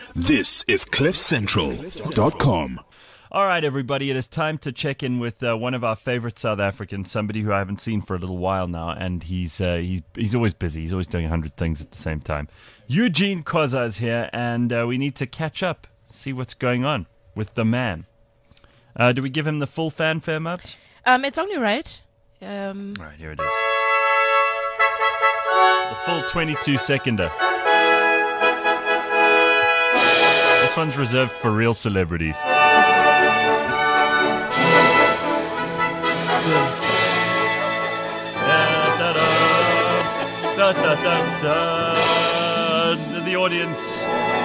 This is CliffCentral.com. All right, everybody, it is time to check in with one of our favorite South Africans, somebody who I haven't seen for a little while now, and he's always busy. He's always doing 100 things at the same time. Eugene Khoza is here, and we need to catch up, see what's going on with the man. Do we give him the full fanfare, Mubs? It's only right. All right, here it is. The full 22-seconder. This one's reserved for real celebrities. The audience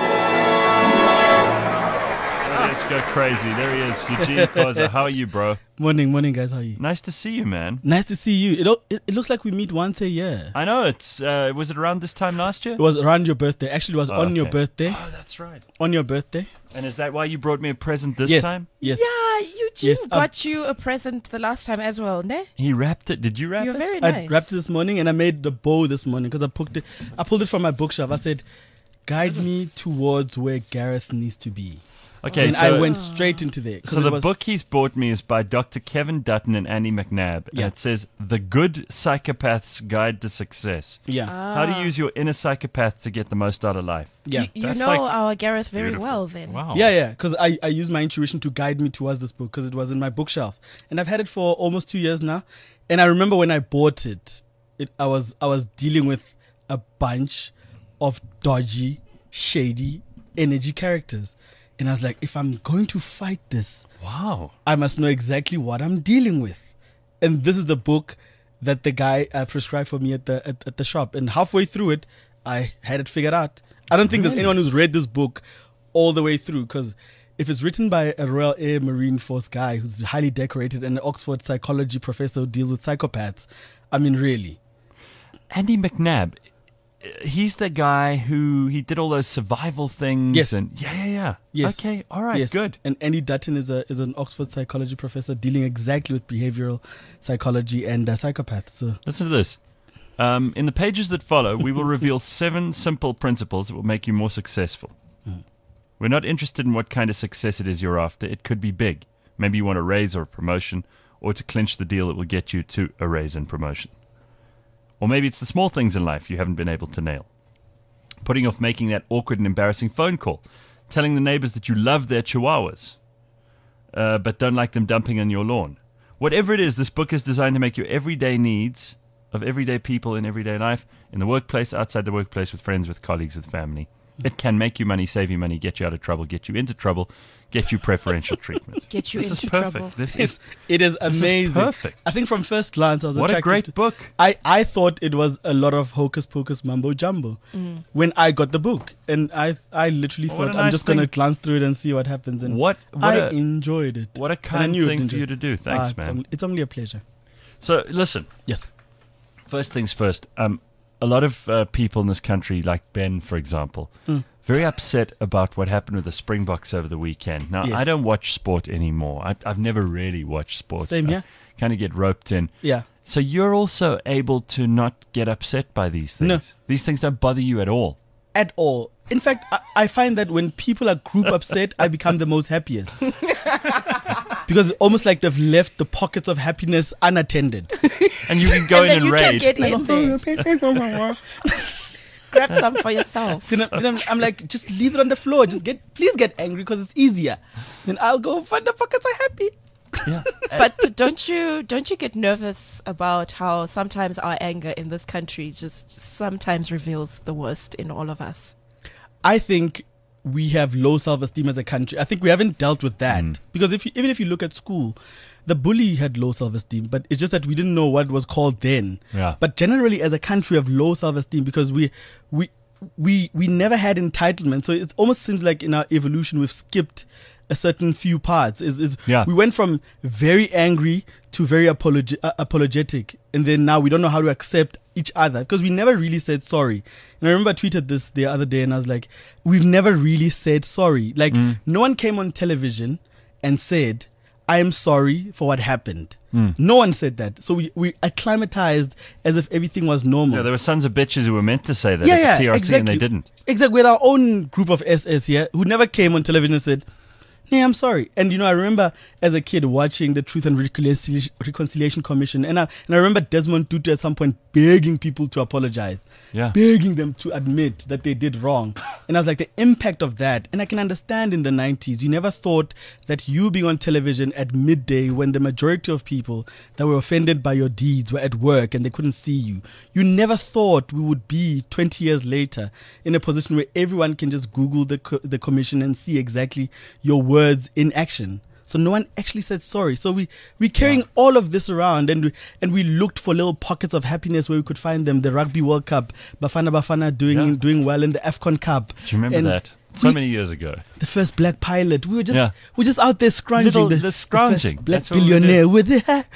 go crazy. There he is, Eugene Khoza. How are you, bro? Morning, guys. How are you? Nice to see you, man. Nice to see you. It looks like we meet once a year. I know. It's was it around this time last year? It was around your birthday. Actually, it was on your birthday. Oh, that's right. On your birthday. And is that why you brought me a present this time? Yes. Yeah, Eugene got you a present the last time as well, ne? He wrapped it. Did you wrap You're it? very nice. I wrapped it this morning and I made the bow this morning because I pulled it from my bookshelf. I said, guide me towards where Gareth needs to be. Okay, and so I went straight into there. So the book he's bought me is by Dr. Kevin Dutton and Andy McNabb. And it says, The Good Psychopath's Guide to Success. Yeah. How to use your inner psychopath to get the most out of life. Yeah. You know our Gareth very well then. Wow. Yeah. Because I used my intuition to guide me towards this book because it was in my bookshelf. And I've had it for almost 2 years now. And I remember when I bought it, I was dealing with a bunch of dodgy, shady energy characters. And I was like, if I'm going to fight this, I must know exactly what I'm dealing with. And this is the book that the guy prescribed for me at the shop. And halfway through it, I had it figured out. I don't think there's anyone who's read this book all the way through, because if it's written by a Royal Air Marine Force guy who's highly decorated and an Oxford psychology professor who deals with psychopaths, I mean, really. Andy McNabb, he's the guy who he did all those survival things. Yes. And yeah. Yes. Okay. All right. Yes. Good. And Andy Dutton is an Oxford psychology professor dealing exactly with behavioral psychology and psychopaths. So listen to this. In the pages that follow, we will reveal 7 simple principles that will make you more successful. We're not interested in what kind of success it is you're after. It could be big. Maybe you want a raise or a promotion, or to clinch the deal that will get you to a raise and promotion. Or maybe it's the small things in life you haven't been able to nail. Putting off making that awkward and embarrassing phone call. Telling the neighbors that you love their chihuahuas, but don't like them dumping on your lawn. Whatever it is, this book is designed to make your everyday needs of everyday people in everyday life, in the workplace, outside the workplace, with friends, with colleagues, with family. It can make you money, save you money, get you out of trouble, get you into trouble, get you preferential treatment. Get you this into is perfect. trouble. it is amazing. This is perfect. I think from first glance I was What a attracted great to, book. I thought it was a lot of hocus pocus mumbo jumbo when I got the book, and I literally What thought a I'm nice just going to thing. glance through it and see what happens, and I enjoyed it. What a And I kind knew thing it for you to do. Thanks, man. It's only a pleasure. So listen. Yes. First things first. A lot of people in this country, like Ben, for example, very upset about what happened with the Springboks over the weekend. Now, Yes. I don't watch sport anymore. I've never really watched sport. Same here. Kind of get roped in. Yeah. So you're also able to not get upset by these things. No. These things don't bother you at all. At all. In fact, I find that when people are group upset, I become the most happiest. Because it's almost like they've left the pockets of happiness unattended. And you can go in and you raid. can get in there. Grab some for yourself. Then I'm like, just leave it on the floor. Please get angry because it's easier. Then I'll go find the pockets are happy. Yeah. But don't you get nervous about how sometimes our anger in this country just sometimes reveals the worst in all of us? I think we have low self-esteem as a country. I think we haven't dealt with that. Because even if you look at school, the bully had low self-esteem, but it's just that we didn't know what it was called then. Yeah. But generally as a country we have low self-esteem because we never had entitlement. So it almost seems like in our evolution we've skipped a certain few parts. We went from very angry to very apologetic, and then now we don't know how to accept each other because we never really said sorry. And I remember I tweeted this the other day and I was like, we've never really said sorry. Like no one came on television and said, I am sorry for what happened. No one said that. So we acclimatized as if everything was normal. Yeah, there were sons of bitches who were meant to say that Yeah, at the TRC exactly. and they didn't. Exactly. We had our own group of SS here who never came on television and said, "Hey, I'm sorry." And I remember as a kid watching the Truth and Reconciliation Commission, and I remember Desmond Tutu at some point begging people to apologize, Yeah. begging them to admit that they did wrong. And I was like, the impact of that. And I can understand in the 90s, you never thought that you being on television at midday when the majority of people that were offended by your deeds were at work and they couldn't see you. You never thought we would be 20 years later in a position where everyone can just Google the commission and see exactly your words in action. So no one actually said sorry. So we're carrying all of this around, and we looked for little pockets of happiness where we could find them. The Rugby World Cup, Bafana doing well in the AFCON Cup. Do you remember And that? So many years ago. the first black pilot. We were just out there scrounging. The scrounging. Black That's what we did. billionaire with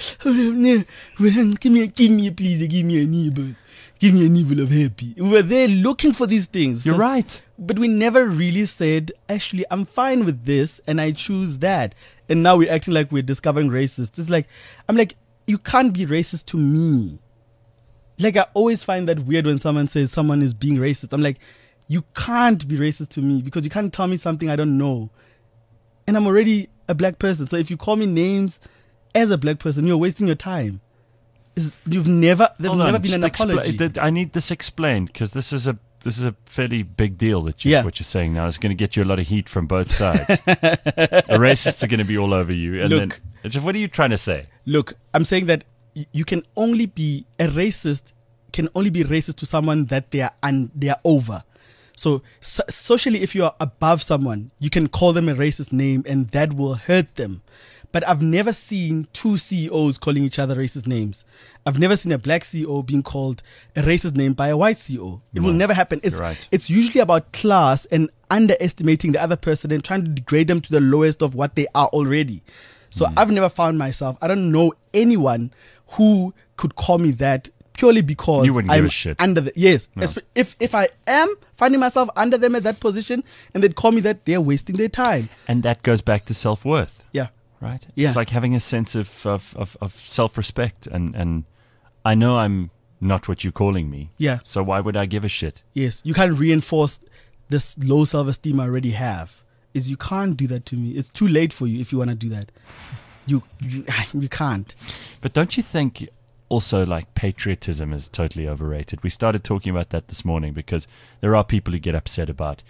give me please, give me a nibble. Give me a nibble of happy. We were there looking for these things. You're right. But we never really said, actually, I'm fine with this and I choose that. And now we're acting like we're discovering racists. It's like, I'm like, you can't be racist to me. Like, I always find that weird when someone says someone is being racist. I'm like, you can't be racist to me because you can't tell me something I don't know. And I'm already a black person. So if you call me names as a black person, you're wasting your time. There's never been an apology. I need this explained because this is a fairly big deal that what you're saying now. It's going to get you a lot of heat from both sides. The racists are going to be all over you. And Look, then, what are you trying to say? Look, I'm saying that you can only be a racist. Can only be racist to someone that they are over. So socially, if you are above someone, you can call them a racist name, and that will hurt them. But I've never seen two CEOs calling each other racist names. I've never seen a black CEO being called a racist name by a white CEO. It will never happen. It's usually about class and underestimating the other person and trying to degrade them to the lowest of what they are already. So I've never found myself, I don't know anyone who could call me that purely because you wouldn't give a shit. Under if I am finding myself under them at that position and they'd call me that, they're wasting their time. And that goes back to self-worth. Yeah. Right? Yeah. It's like having a sense of self-respect. And I know I'm not what you're calling me. Yeah. So why would I give a shit? Yes. You can't reinforce this low self-esteem I already have. You can't do that to me. It's too late for you if you want to do that. You can't. But don't you think also like patriotism is totally overrated? We started talking about that this morning because there are people who get upset about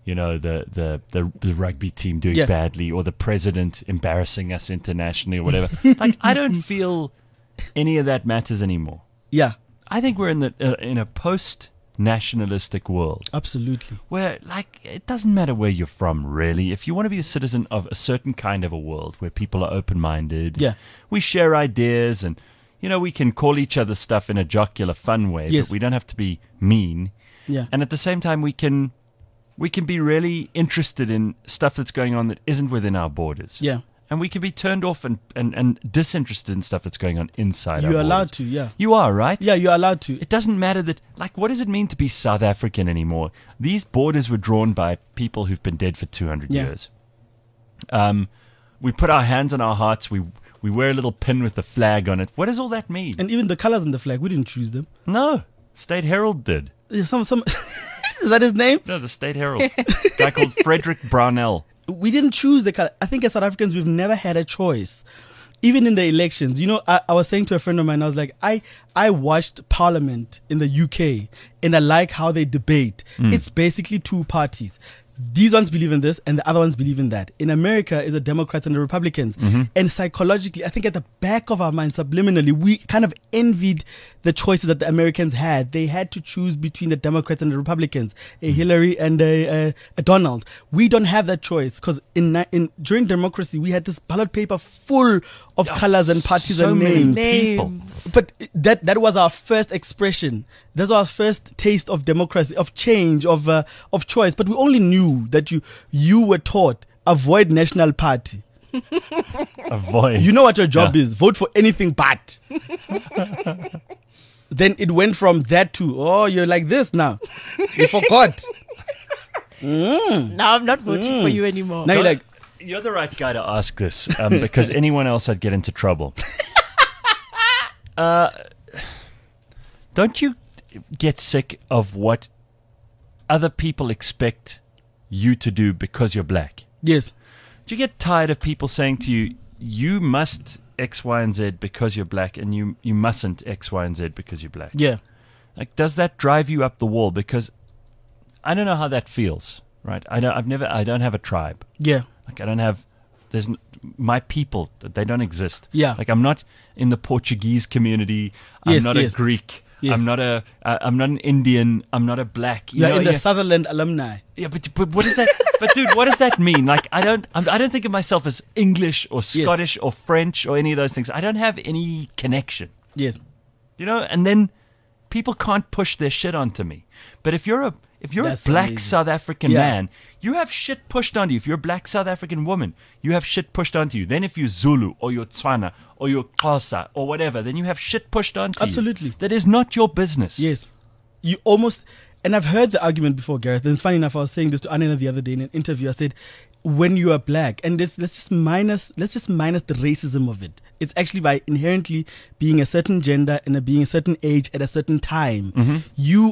the rugby team doing badly or the president embarrassing us internationally or whatever. Like, I don't feel any of that matters anymore. Yeah. I think we're in a post-nationalistic world. Absolutely. Where, like, it doesn't matter where you're from, really. If you want to be a citizen of a certain kind of a world where people are open-minded, we share ideas and, we can call each other stuff in a jocular, fun way, but we don't have to be mean. Yeah. And at the same time, we can be really interested in stuff that's going on that isn't within our borders. Yeah. And we can be turned off and disinterested in stuff that's going on inside our borders. You're allowed to, yeah. You are, right? Yeah, you're allowed to. It doesn't matter that, like, what does it mean to be South African anymore? These borders were drawn by people who've been dead for 200 years. We put our hands on our hearts. We wear a little pin with the flag on it. What does all that mean? And even the colors in the flag, we didn't choose them. No. State Herald did. Yeah, some is that his name? No, the State Herald. A guy called Frederick Brownell. We didn't choose the color. I think as South Africans, we've never had a choice. Even in the elections, I was saying to a friend of mine, I was like, I watched Parliament in the UK and I like how they debate. It's basically two parties. These ones believe in this and the other ones believe in that. In America, it's the Democrats and the Republicans. And psychologically, I think at the back of our minds, subliminally, we kind of envied the choices that the Americans had. They had to choose between the Democrats and the Republicans, a Hillary and a Donald. We don't have that choice because during democracy, we had this ballot paper full of colors and parties and names. But that was our first expression. That was our first taste of democracy, of change, of choice. But we only knew that you were taught, avoid National Party. Avoid. You know what your job is. Vote for anything but. Then it went from that to, you're like this now. You forgot. Now I'm not voting for you anymore. Now you're like, You're the right guy to ask this because anyone else I'd get into trouble. Don't you get sick of what other people expect you to do because you're black? Yes. Do you get tired of people saying to you, you must X, Y, and Z because you're black, and you mustn't X, Y, and Z because you're black? Yeah. Like, does that drive you up the wall? Because I don't know how that feels, right? I don't have a tribe. Yeah. Like, I don't have, my people, they don't exist. Yeah. Like, I'm not in the Portuguese community. I'm Yes, not yes. a Greek. Yes. I'm not an Indian. I'm not a black. You're in the Sutherland alumni. Yeah, but what is that? But dude, what does that mean? Like, I don't think of myself as English or Scottish or French or any of those things. I don't have any connection. Yes. And then people can't push their shit onto me. But if you're a That's black amazing. South African Yeah. man, you have shit pushed onto you. If you're a black South African woman, you have shit pushed onto you. Then if you're Zulu or you're Tswana or you're Xhosa or whatever, then you have shit pushed onto Absolutely. you. That is not your business. Yes. You almost, and I've heard the argument before, Gareth, and it's funny enough, I was saying this to Anina the other day in an interview. I said, when you are black, and let's just minus the racism of it. It's actually by inherently being a certain gender and being a certain age at a certain time, you're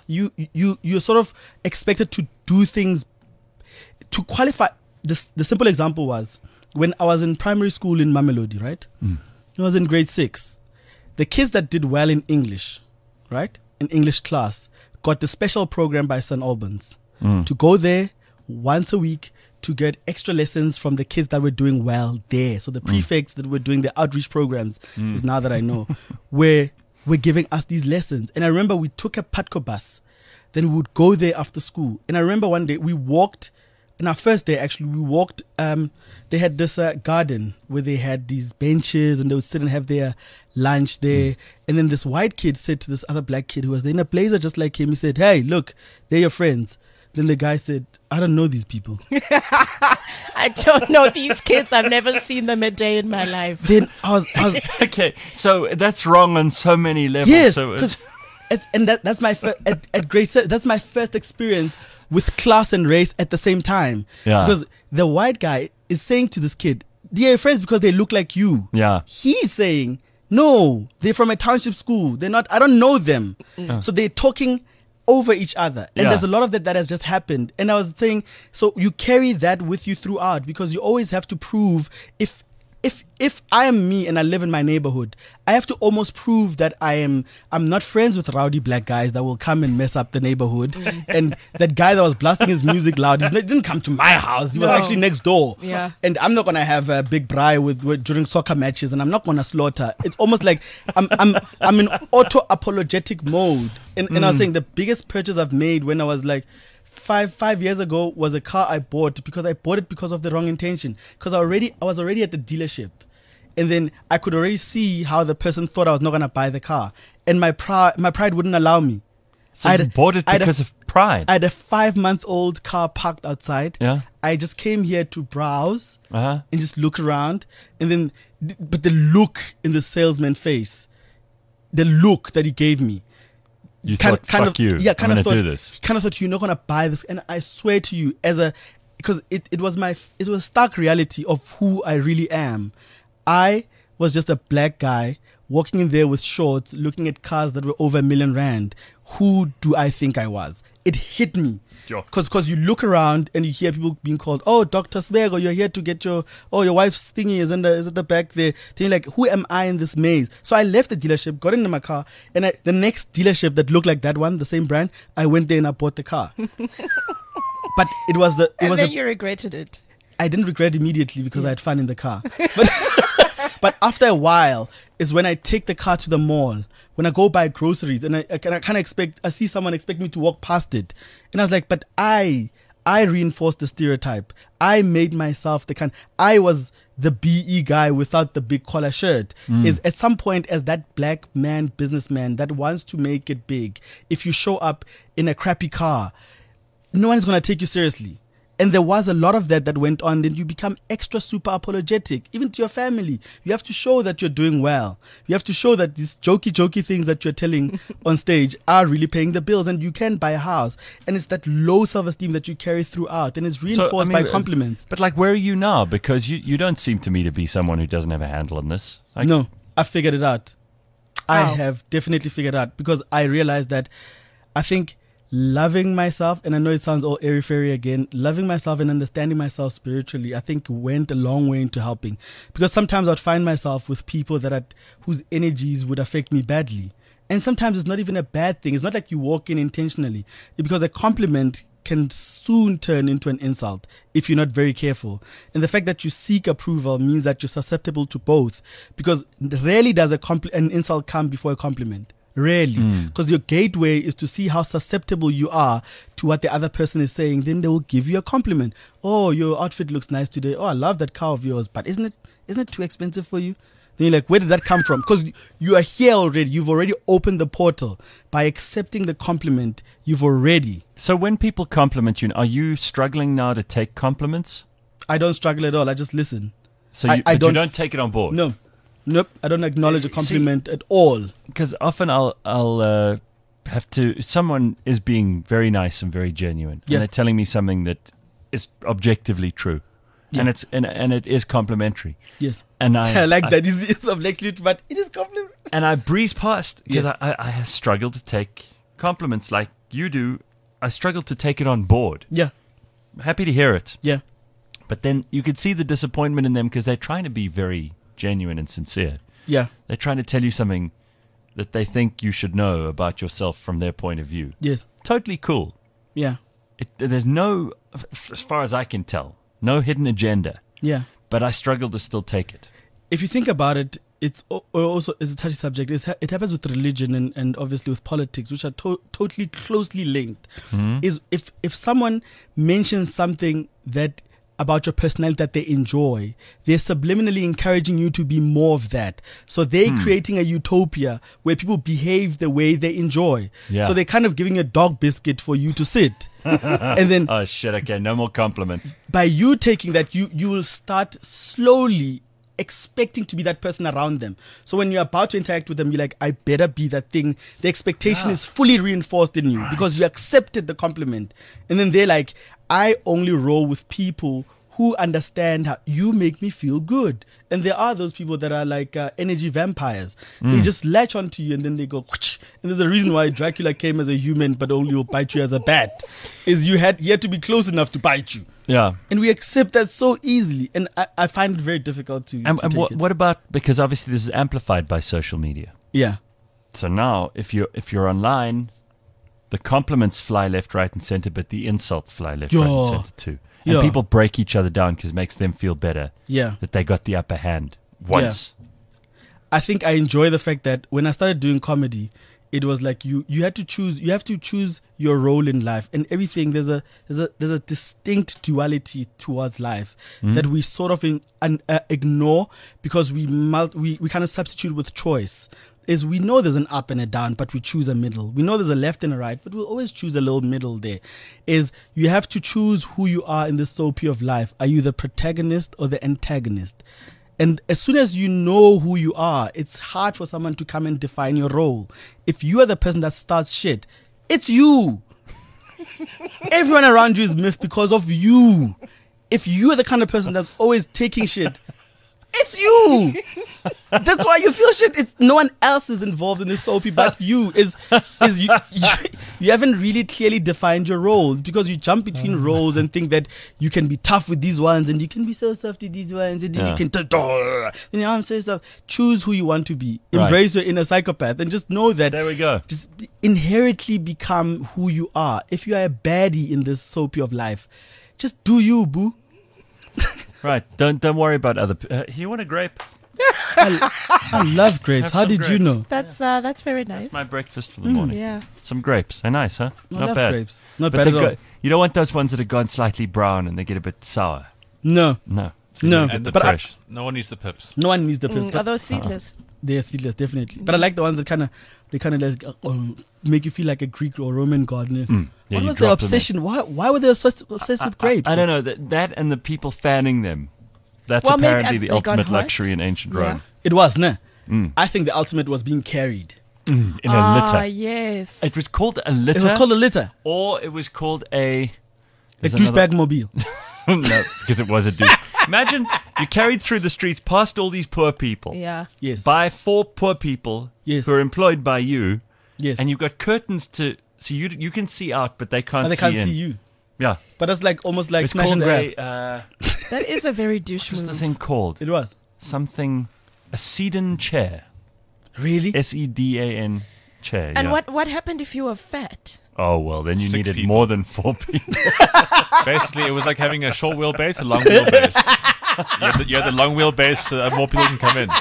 sort of expected to do things to qualify. The simple example was when I was in primary school in Mamelodi, right? I was in grade 6. The kids that did well in English, right, in English class, got the special program by St. Albans to go there once a week to get extra lessons from the kids that were doing well there. So the prefects that were doing the outreach programs, is now that I know, were giving us these lessons. And I remember we took a Patco bus, then we would go there after school. And I remember one day we walked, on our first day actually, we walked, they had this garden where they had these benches and they would sit and have their lunch there. And then this white kid said to this other black kid who was there in a blazer just like him, he said, "Hey, look, they're your friends." Then the guy said, "I don't know these people." I don't know these kids. I've never seen them a day in my life. Then I was Okay, so that's wrong on so many levels. yes, So because that's my at grade 7, that's my first experience with class and race at the same time. Yeah. Because the white guy is saying to this kid, "They're your friends because they look like you." yeah. He's saying, "No, they're from a township school. They're not. I don't know them." So they're talking over each other, and Yeah. there's a lot of that has just happened. And I was saying, so you carry that with you throughout because you always have to prove if I am me and I live in my neighborhood, I have to almost prove that I'm not friends with rowdy black guys that will come and mess up the neighborhood. And that guy that was blasting his music loud, he didn't come to my house. He was No. actually next door. Yeah. And I'm not gonna have a big braai with during soccer matches, and I'm not gonna slaughter. It's almost like I'm in auto apologetic mode. And I was saying the biggest purchase I've made when I was like 5 years ago was a car I bought because I bought it because of the wrong intention. Because I was already at the dealership, and then I could already see how the person thought I was not gonna buy the car, and my pride wouldn't allow me. So you bought it because of pride. I had a 5-month-old car parked outside. Yeah. I just came here to browse Uh-huh. and just look around, and then but the look in the salesman's face, the look that he gave me, You thought, fuck you. yeah, I'm kind going of to thought, do this. he kind of thought you're not gonna buy this, and I swear to you, because it was stark reality of who I really am. I was just a black guy walking in there with shorts, looking at cars that were over R1 million. Who do I think I was? It hit me. Sure. Because you look around and you hear people being called, "Oh, Dr. Sbego, you're here to get your wife's thingy is at the back there." Then you're like, who am I in this maze? So I left the dealership, got into my car, and the next dealership that looked like that one, the same brand, I went there and I bought the car. But Then you regretted it. I didn't regret it immediately because I had fun in the car. But after a while is when I take the car to the mall, when I go buy groceries, and I kind of I see someone expect me to walk past it. And I was like, but I reinforced the stereotype. I made myself I was the BE guy without the big collar shirt. Is at some point as that black man, businessman that wants to make it big, if you show up in a crappy car, no one's going to take you seriously. And there was a lot of that went on. Then you become extra super apologetic, even to your family. You have to show that you're doing well. You have to show that these jokey things that you're telling on stage are really paying the bills, and you can buy a house. And it's that low self-esteem that you carry throughout, and it's reinforced by compliments. But like, where are you now? Because you don't seem to me to be someone who doesn't have a handle on this. Like, No, I figured it out. I How? have definitely figured out, because I realized that I think loving myself, and I know it sounds all airy-fairy again, loving myself and understanding myself spiritually, I think went a long way into helping. Because sometimes I'd find myself with people whose energies would affect me badly. And sometimes it's not even a bad thing. It's not like you walk in intentionally. Because a compliment can soon turn into an insult if you're not very careful. And the fact that you seek approval means that you're susceptible to both. Because rarely does an insult come before a compliment. Rarely. Because your gateway is to see how susceptible you are to what the other person is saying. Then they will give you a compliment. Oh, your outfit looks nice today. Oh, I love that car of yours. But isn't it too expensive for you? Then you're like, where did that come from? Because you are here already. You've already opened the portal. By accepting the compliment, you've already. So when people compliment you, are you struggling now to take compliments? I don't struggle at all. I just listen. So you don't take it on board? No. Nope. I don't acknowledge a compliment at all. Because often I'll have to. Someone is being very nice and very genuine, Yeah. and they're telling me something that is objectively true, Yeah. and it is complimentary. Yes. And I like that. It's objectively, but it is compliment. And I breeze past because Yes. I struggle to take compliments like you do. I struggle to take it on board. Yeah. I'm happy to hear it, Yeah. but then you could see the disappointment in them because they're trying to be very genuine and sincere. Yeah. They're trying to tell you something that they think you should know about yourself from their point of view. Yes. Totally cool. Yeah. There's no, as far as I can tell, no hidden agenda. Yeah. But I struggle to still take it. If you think about it, it's also is a touchy subject. It happens with religion and obviously with politics, which are totally closely linked. Is if someone mentions something that about your personality that they enjoy, they're subliminally encouraging you to be more of that. So they're creating a utopia where people behave the way they enjoy. Yeah. So they're kind of giving a dog biscuit for you to sit. And then Oh shit! Okay, no more compliments. by you taking that, you will start slowly expecting to be that person around them. So when you're about to interact with them, you're like, I better be that thing. The expectation is fully reinforced in you because you accepted the compliment. And then they're like, I only roll with people who understand how you make me feel good. And there are those people that are like energy vampires. They just latch onto you and then they go, whoosh. And there's a reason why Dracula came as a human but only will bite you as a bat, is you had to be close enough to bite you. Yeah. And we accept that so easily. And I find it very difficult to And take it. what about, because obviously this is amplified by social media. Yeah. So now if you're online, the compliments fly left, right, and center, but the insults fly left, right, and center too. And Yeah. people break each other down because it makes them feel better Yeah. that they got the upper hand once. I think I enjoy the fact that when I started doing comedy, it was like you have to choose your role in life, and everything there's a distinct duality towards life that we sort of ignore because we kind of substitute with choice. Is we know there's an up and a down, but we choose a middle. We know there's a left and a right, but we'll always choose a little middle there. Is you have to choose who you are in the soapy of life. Are you the protagonist or the antagonist? And as soon as you know who you are, it's hard for someone to come and define your role. If you are the person that starts shit, it's you. Everyone around you is miffed because of you. If you are the kind of person that's always taking shit, it's you. That's why you feel shit. It's no one else is involved in this soapy but you. You haven't really clearly defined your role because you jump between roles and think that you can be tough with these ones and you can be so soft with these ones and then you can then you know, I'm saying stuff. Choose who you want to be. Embrace your inner psychopath and just know that There we go. just inherently become who you are. If you are a baddie in this soapy of life, just do you, boo. Right. Don't worry about other. You want a grape? I love grapes. Have How some did you grapes. know? That's very nice. That's my breakfast for the morning. Yeah. Some grapes. They're nice, huh? I Not love bad. grapes. Not But bad they at all. you don't want those ones that have gone slightly brown and they get a bit sour. No, No. no. And the But pips. No one needs the pips. no one needs the pips. Are those seedless? They're seedless, definitely. But I like the ones that kind of like make you feel like a Greek or Roman gardener. Yeah, What you was their drop them in. obsession? Why were they obsessed with grapes? I don't know. That and the people fanning them. That's Well, maybe apparently the they got ultimate hot. luxury in ancient Yeah. Rome. It was, no. I think the ultimate was being carried. In a Ah, litter. yes. It was called a litter. It was called a litter, or it was called a... a there's douchebag mobile. No, because it was a douche. Imagine you carried through the streets past all these poor people. Yeah. Yes, By 4 poor people Yes. who are employed by you. yes. And you've got curtains to... So you can see out, but they can't, But they can't in. see you. Yeah. But that's like almost like It's smash called and grab. That is a very douche what's the move. thing called? It was Something... A sedan chair. really. SEDAN chair. And yeah. what happened if you were fat? Oh, well, then you 6 needed people. more than 4 people. Basically, it was like having a short wheelbase, a long wheelbase. You had the long wheelbase so that more people can come in.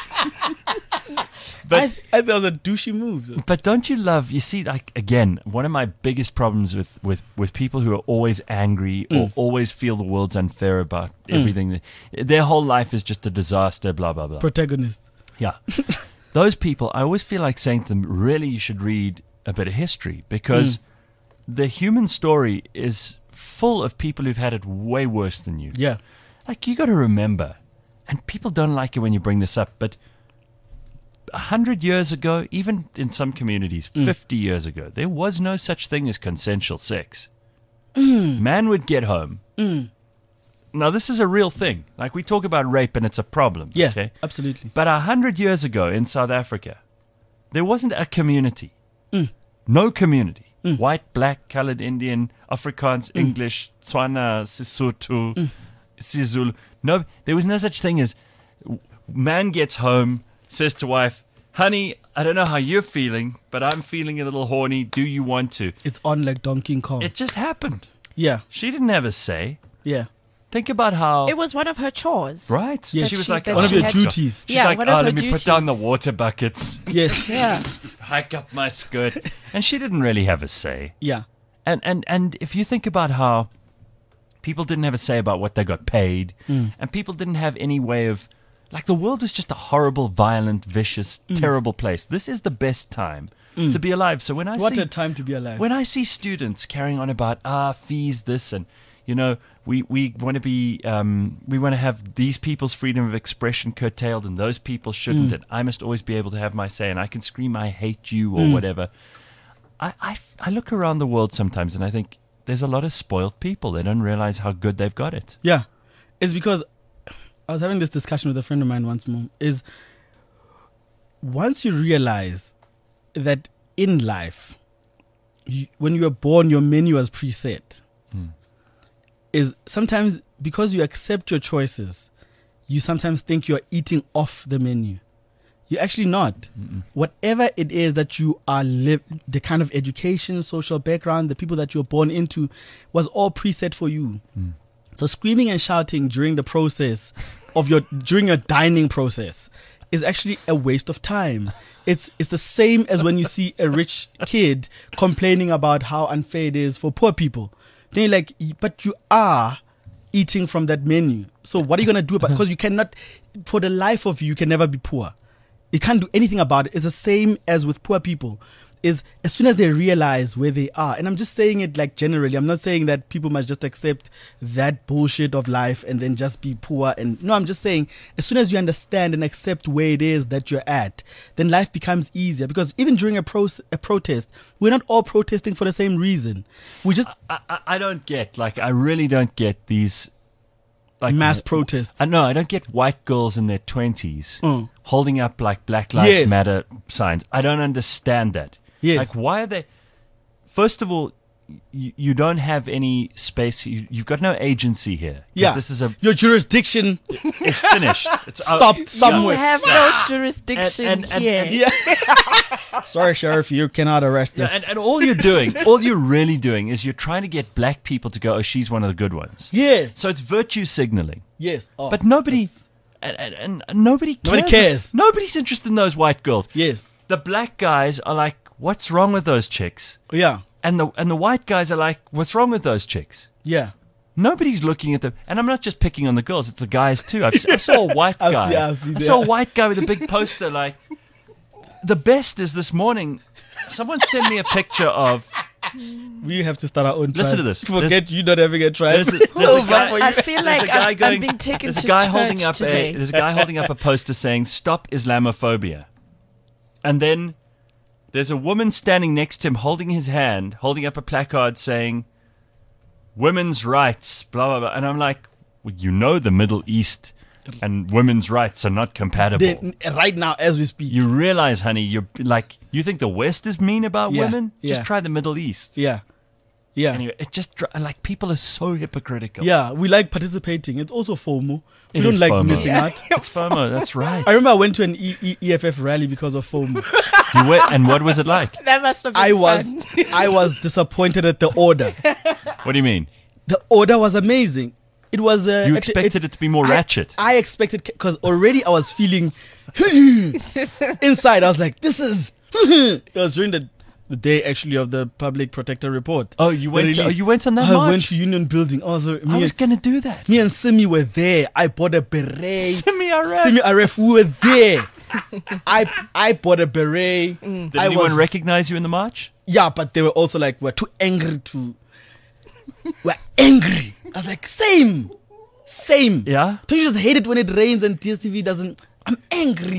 But I thought that was a douchey move. Though. But don't you love? You see, like again, one of my biggest problems with people who are always angry or always feel the world's unfair about everything. Their whole life is just a disaster. Blah blah blah. Protagonist. Yeah, those people. I always feel like saying to them, really, you should read a bit of history because the human story is full of people who've had it way worse than you. Yeah. Like, you got to remember, and people don't like it when you bring this up, but 100 years ago, even in some communities, 50 years ago, there was no such thing as consensual sex. Man would get home. Now, this is a real thing. Like, we talk about rape and it's a problem. Yeah. Okay? Absolutely. But 100 years ago in South Africa, there wasn't a community. No community. White, black, colored, Indian, Afrikaans, English, Tswana, Sesotho, Sizulu. No, there was no such thing as man gets home, says to wife, honey, I don't know how you're feeling, but I'm feeling a little horny. Do you want to? It's on like Donkey Kong. It just happened. Yeah. She didn't have a say. Yeah. Think about how... It was one of her chores. Right. Yeah. She was That like, she- One of your had- duties. She's Yeah, like, one of her let me put down the duties. water buckets, Yes. Yeah. hike up my skirt. And she didn't really have a say. Yeah. And if you think about how people didn't have a say about what they got paid, and people didn't have any way of, like, the world was just a horrible, violent, vicious, terrible place. This is the best time to be alive. So when I What see a time to be alive. when I see students carrying on about fees, this, and we want to be we want to have these people's freedom of expression curtailed, and those people shouldn't, and I must always be able to have my say, and I can scream I hate you or whatever. I look around the world sometimes and I think there's a lot of spoiled people. They don't realize how good they've got it. Yeah. It's because I was having this discussion with a friend of mine once more. Is once you realize that in life, when you were born, your menu was preset. Is sometimes because you accept your choices, you sometimes think you're eating off the menu. You're actually not. Whatever it is that you are the kind of education, social background, the people that you were born into was all preset for you. So screaming and shouting during the process of during your dining process is actually a waste of time. It's the same as when you see a rich kid complaining about how unfair it is for poor people. Then you're like, but you are eating from that menu. So what are you going to do about it? Because you cannot, for the life of you, you can never be poor. You can't do anything about it. It's the same as with poor people. Is as soon as they realize where they are, and I'm just saying it like generally, I'm not saying that people must just accept that bullshit of life and then just be poor. And no, I'm just saying as soon as you understand and accept where it is that you're at, then life becomes easier. Because even during a protest, we're not all protesting for the same reason. We just I don't get, like, I really don't get these, like, mass protests. I don't get white girls in their 20s holding up like Black Lives Yes. Matter signs. I don't understand that. Yes. Like, why are they? First of all, you don't have any space. You've got no agency here. 'Cause Yeah, this is your jurisdiction it's finished. It's stopped You somewhere. have no jurisdiction And- here. Yeah. Sorry, Sheriff, you cannot arrest Yeah, us. and all you're really doing is you're trying to get black people to go, oh, she's one of the good ones. Yes, So it's virtue signaling. yes. Oh, But nobody, and nobody cares. Nobody cares. Nobody's interested in those white girls. yes, The black guys are like, what's wrong with those chicks? yeah, And the white guys are like, what's wrong with those chicks? yeah. Nobody's looking at them. And I'm not just picking on the girls, it's the guys too. I saw a white I've guy. seen- I've seen I saw a that. white guy with a big poster like, the best is this morning. Someone sent me a picture of. We have to start our own tribe. Listen to this. Forget you not having a tribe. There's a guy- for you. I feel There's like a guy I'm being taken there's to a guy church holding up today. there's a guy holding up a poster saying "Stop Islamophobia," and then there's a woman standing next to him holding his hand, holding up a placard saying "Women's rights," blah blah blah. And I'm like, well, you know, the Middle East and women's rights are not compatible. Right now, as we speak. You realize, honey, you're like, you think the West is mean about Yeah, women? Just yeah. try the Middle East. Yeah. Yeah. Anyway, it just like people are so hypocritical. Yeah, we like participating. It's also FOMO. We It don't is like FOMO. missing out. It's FOMO. That's right. I remember I went to an EFF rally because of FOMO. You went, and what was it like? That must have been I was fun. I was disappointed at the order. What do you mean? The order was amazing. It was You expected it to be more ratchet. I expected because already I was feeling inside. I was like, "This is." It was during the day actually of the Public Protector report. Oh, you went. The release. You went on that I march. went to Union Building. Also, I was going to do that. me and Simi were there. I bought a beret. Simi Aref. Simi Aref, we were there. I bought a beret. Did I anyone was- recognize you in the march? Yeah, but they were also like, we're too angry to. We're angry. I was like, same. Yeah. Don't you just hate it when it rains and DSTV doesn't? I'm angry.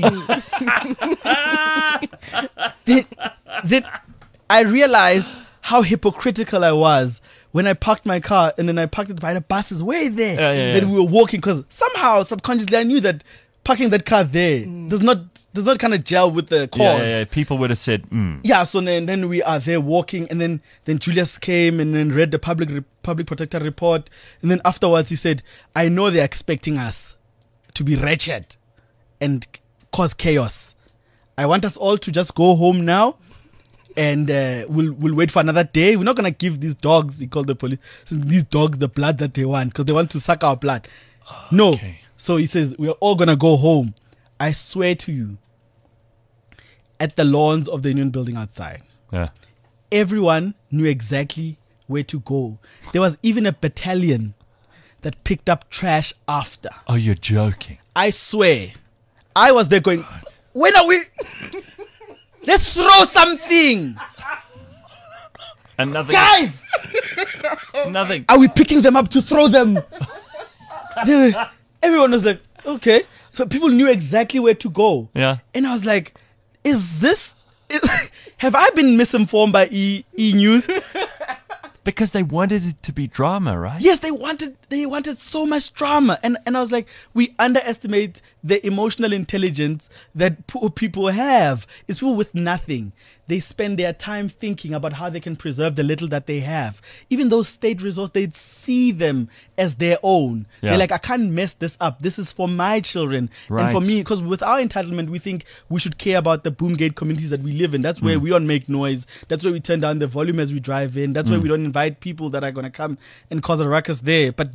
then I realized how hypocritical I was when I parked my car and then I parked it by the buses way there. Yeah. Then we were walking because somehow subconsciously I knew that parking that car there does not kind of gel with the cause. Yeah. People would have said, Yeah, so then we are there walking, and then Julius came and then read the public protector report, and then afterwards he said, "I know they're expecting us to be wretched and cause chaos. I want us all to just go home now, and we'll wait for another day. We're not gonna give these dogs," he called the police, "these dogs the blood that they want because they want to suck our blood." No. Okay. So he says, "We are all gonna go home." I swear to you, at the lawns of the Union Building outside, yeah. everyone knew exactly where to go. There was even a battalion that picked up trash after. Oh, you're joking. I swear. I was there going, when are we? Let's throw something. And nothing. Guys, Nothing. are we picking them up to throw them? Everyone was like, okay. So people knew exactly where to go. Yeah. And I was like, have I been misinformed by E News? Because they wanted it to be drama, right? Yes, they wanted so much drama. And I was like, we underestimate the emotional intelligence that poor people have. It's people with nothing. They spend their time thinking about how they can preserve the little that they have. Even those state resources, they see them as their own. Yeah. They're like, I can't mess this up. This is for my children and for Right. me. Because with our entitlement, we think we should care about the boomgate communities that we live in. That's where we don't make noise. That's where we turn down the volume as we drive in. That's where we don't invite people that are going to come and cause a ruckus there. But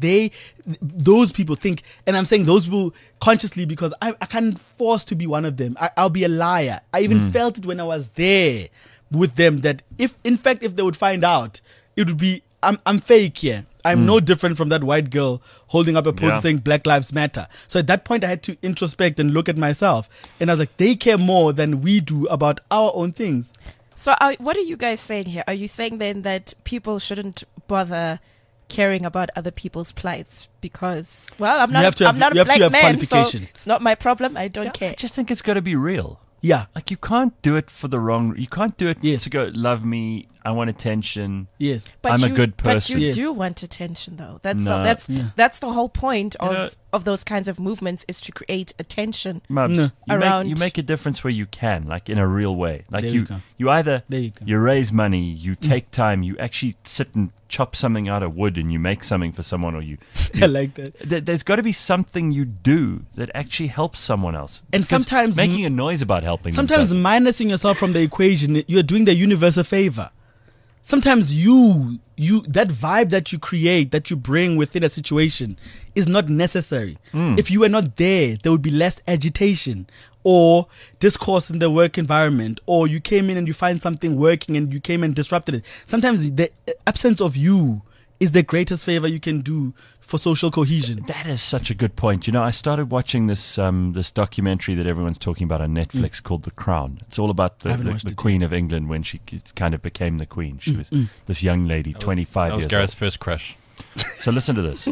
those people think, and I'm saying those people consciously because I can't force to be one of them. I'll be a liar. I even felt it when I was there with them that if they would find out, it would be, I'm fake here. I'm no different from that white girl holding up a poster Yeah. saying Black Lives Matter. So at that point, I had to introspect and look at myself. And I was like, they care more than we do about our own things. So, what are you guys saying here? Are you saying then that people shouldn't bother caring about other people's plights because, well, I'm You not, have to I'm have- not you a have to black have man, so qualifications. it's not my problem. I don't I care. just think it's got to be real. Yeah. Like you can't do it for the wrong. You can't do it Yes. to go love me. I want attention. Yes. I'm a good person. But you Yes. do want attention, though. That's No. that's the whole point You of know- of those kinds of movements is to create attention. Mubs, No. Around- you make a difference where you can, like in a real way. Like There you you go. you either There you go. you raise money, you take time, you actually sit and chop something out of wood and you make something for someone, or you. I like that. There's got to be something you do that actually helps someone else. And Because sometimes making a noise about helping. them Sometimes doesn't. minusing yourself from the equation, you're doing the universe a favor. Sometimes you that vibe that you create, that you bring within a situation is not necessary. If you were not there would be less agitation or discourse in the work environment, or you came in and you find something working and you came and disrupted it. Sometimes the absence of you is the greatest favor you can do for social cohesion. That is such a good point. You know, I started watching this this documentary that everyone's talking about on Netflix called The Crown. It's all about the Queen of England when she kind of became the Queen. She was this young lady, 25 That was years Gareth's old. first crush. So listen to this.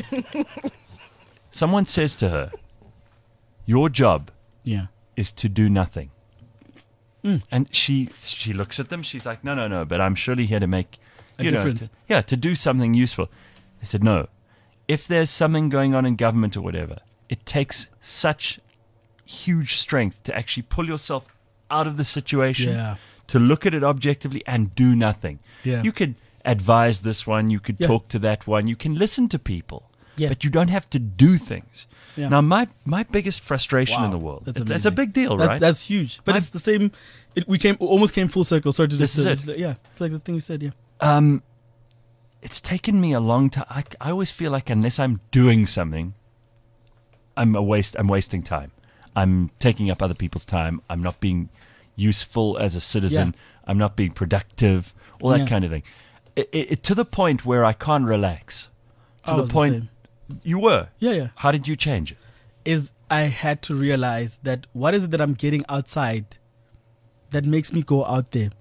Someone says to her, your job Yeah. is to do nothing. And she looks at them. She's like, no, but I'm surely here to make, A you know, difference. to do something useful. They said, no. If there's something going on in government or whatever, it takes such huge strength to actually pull yourself out of the situation, Yeah. to look at it objectively and do nothing. Yeah. You could advise this one, you could Yeah. talk to that one, you can listen to people, Yeah. but you don't have to do things. Yeah. Now, my biggest frustration in Wow, the world, that's that's a amazing. big deal, That- right? That's huge. But it's the same. We almost came full circle. Sorry to This just. is it. Yeah. It's like the thing we said. Yeah. It's taken me a long time. I always feel like unless I'm doing something, I'm wasting time. I'm taking up other people's time. I'm not being useful as a citizen. I'm not being productive. All that Yeah. kind of thing. It to the point where I can't relax. To I the was the point same. you were. Yeah. How did you change it? Is I had to realize that what is it that I'm getting outside that makes me go out there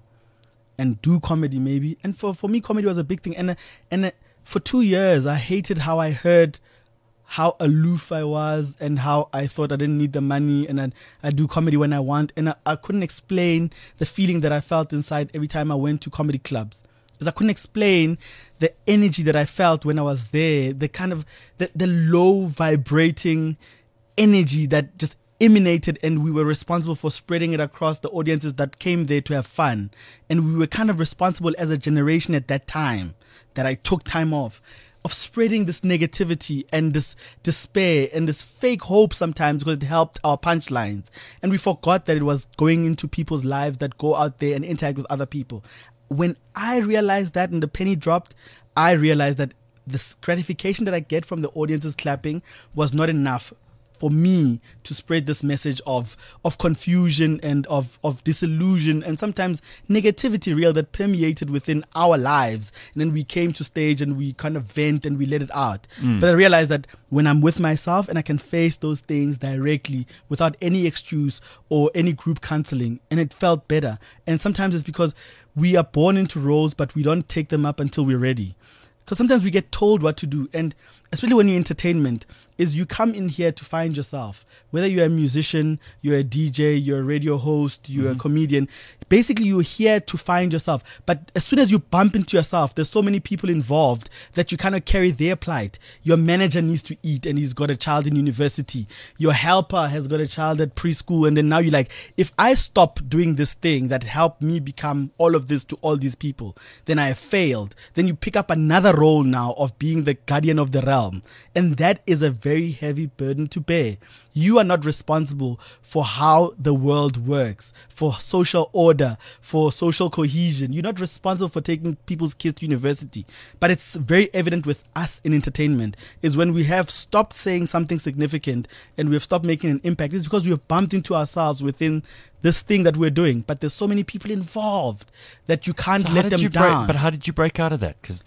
and do comedy maybe. And for me, comedy was a big thing. And for 2 years, I hated how I heard how aloof I was and how I thought I didn't need the money and I do comedy when I want. And I couldn't explain the feeling that I felt inside every time I went to comedy clubs. Because I couldn't explain the energy that I felt when I was there, the kind of the low vibrating energy that just emanated, and we were responsible for spreading it across the audiences that came there to have fun. And we were kind of responsible as a generation at that time that I took time off of spreading this negativity and this despair and this fake hope sometimes, because it helped our punchlines. And we forgot that it was going into people's lives that go out there and interact with other people. When I realized that and the penny dropped, I realized that this gratification that I get from the audiences clapping was not enough for me to spread this message of confusion and of disillusion and sometimes negativity real that permeated within our lives. And then we came to stage and we kind of vent and we let it out. But I realized that when I'm with myself and I can face those things directly without any excuse or any group counseling, and it felt better. And sometimes it's because we are born into roles, but we don't take them up until we're ready. Because sometimes we get told what to do, and especially when you're in entertainment, is you come in here to find yourself. Whether you're a musician, you're a DJ, you're a radio host, you're a comedian, basically you're here to find yourself. But as soon as you bump into yourself, there's so many people involved that you kind of carry their plight. Your manager needs to eat and he's got a child in university. Your helper has got a child at preschool, and then now you're like, if I stop doing this thing that helped me become all of this to all these people, then I have failed. Then you pick up another role now of being the guardian of the realm. And that is a very heavy burden to bear. You are not responsible for how the world works, for social order, for social cohesion. You're not responsible for taking people's kids to university. But it's very evident with us in entertainment is when we have stopped saying something significant and we have stopped making an impact. It's because we have bumped into ourselves within this thing that we're doing. But there's so many people involved that you can't So let them down. But how did you break out of that? Because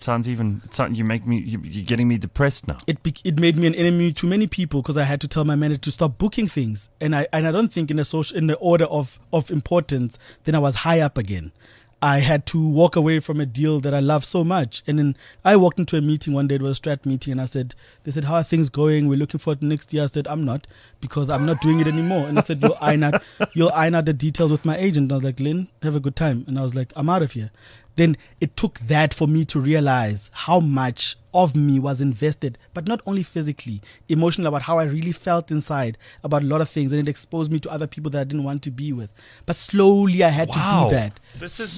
you're getting me depressed now. It made me an enemy to many people because I had to tell my manager to stop booking things, and I don't think in the order of importance. Then I was high up again. I had to walk away from a deal that I love so much, and then I walked into a meeting one day. It was a strat meeting, and they said, "How are things going? We're looking forward to next year." I said, "I'm not, because I'm not doing it anymore." And I said, "You'll iron out the details with my agent." And I was like, "Lynn, have a good time." And I was like, "I'm out of here." Then it took that for me to realize how much of me was invested, but not only physically, emotionally, about how I really felt inside about a lot of things. And it exposed me to other people that I didn't want to be with. But slowly I had to do that. This is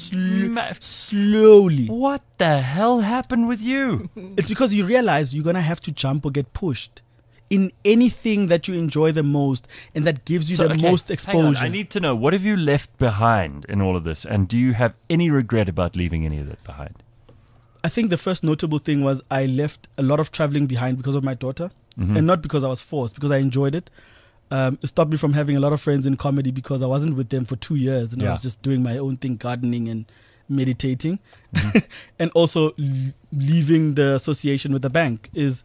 slowly. What the hell happened with you? It's because you realize you're going to have to jump or get pushed in anything that you enjoy the most and that gives you the most exposure. Hang on, I need to know, what have you left behind in all of this? And do you have any regret about leaving any of that behind? I think the first notable thing was I left a lot of traveling behind because of my daughter, and not because I was forced, because I enjoyed it. It stopped me from having a lot of friends in comedy because I wasn't with them for 2 years and I was just doing my own thing, gardening and meditating. And also leaving the association with the bank is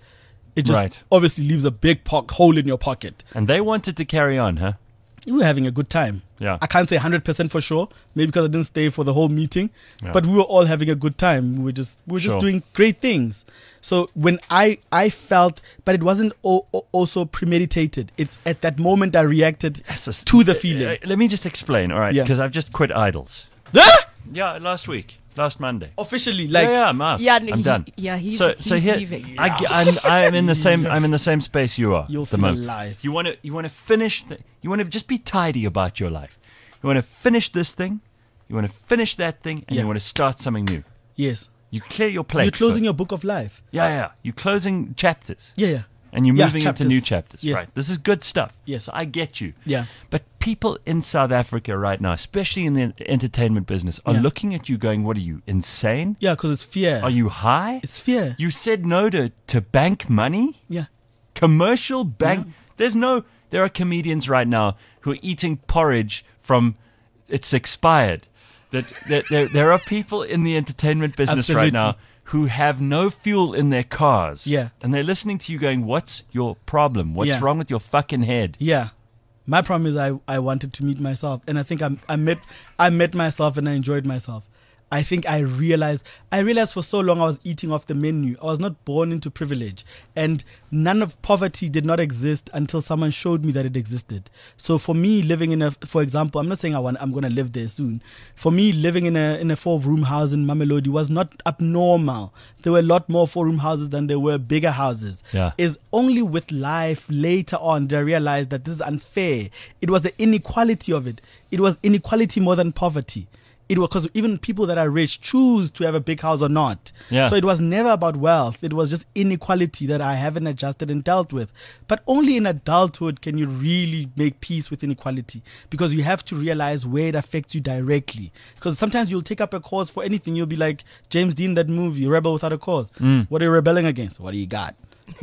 It just Right. obviously leaves a big hole in your pocket. And they wanted to carry on, huh? We were having a good time. Yeah. I can't say 100% for sure, maybe because I didn't stay for the whole meeting, Yeah. but we were all having a good time. We were just Sure. doing great things. So when I felt, but it wasn't also premeditated. It's at that moment I reacted to the feeling. Let me just explain, all right? Yeah. Because I've just quit Idols. Ah! Yeah, last Monday. Officially, like yeah, I'm out. Yeah, no, I'm done. he's So here, leaving. I'm in the same space you are. You'll at the feel moment. alive. You want to finish. You want to just be tidy about your life. You want to finish this thing. You want to finish that thing, and Yeah. you want to start something new. yes, You clear your plate. you're closing first. your book of life. Yeah. You're closing chapters. Yeah. And you're Yeah, moving into chapters. new chapters. Yes. Right. This is good stuff. Yes. So I get you. Yeah. But people in South Africa right now, especially in the entertainment business, are Yeah. looking at you going, what are you, insane? Yeah, because it's fear. Are you high? It's fear. You said no to bank money? Yeah. Commercial bank? There are comedians right now who are eating porridge from it's expired. There are people in the entertainment business right Absolutely. now who have no fuel in their cars. Yeah. And they're listening to you going, what's your problem? What's Yeah. wrong with your fucking head? Yeah. My problem is I wanted to meet myself, and I think I met myself and I enjoyed myself. I think I realized for so long I was eating off the menu. I was not born into privilege, and none of poverty did not exist until someone showed me that it existed. So for me, living for example, I'm not saying I'm going to live there soon. For me, living in a 4-room house in Mamelodi was not abnormal. There were a lot more 4-room houses than there were bigger houses. Yeah. Is only with life later on did I realize that this is unfair. It was the inequality of it. It was inequality more than poverty. It was because even people that are rich choose to have a big house or not. Yeah. So it was never about wealth. It was just inequality that I haven't adjusted and dealt with. But only in adulthood can you really make peace with inequality, because you have to realize where it affects you directly. Because sometimes you'll take up a cause for anything. You'll be like James Dean, that movie, Rebel Without a Cause. What are you rebelling against? What do you got?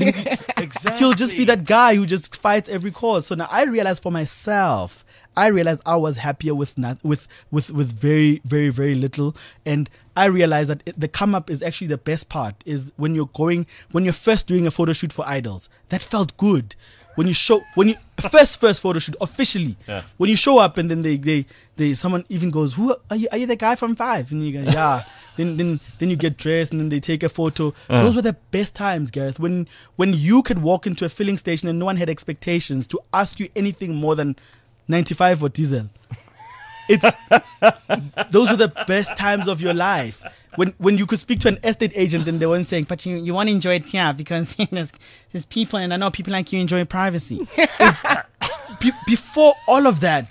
Exactly. He'll just be that guy who just fights every cause. So now I realized for myself, I realized I was happier with very, very, very little. And I realized that the come up is actually the best part, is when you're first doing a photo shoot for Idols. That felt good. When you first photo shoot officially, Yeah. when you show up and then they someone even goes, "Who are you? Are you the guy from 5?" And you go, "Yeah." then you get dressed and then they take a photo. Those were the best times, Gareth. When you could walk into a filling station and no one had expectations to ask you anything more than 95 or diesel. Those were the best times of your life. When you could speak to an estate agent and they weren't saying, "But you want to enjoy it here because there's people, and I know people like you enjoy privacy." Before all of that,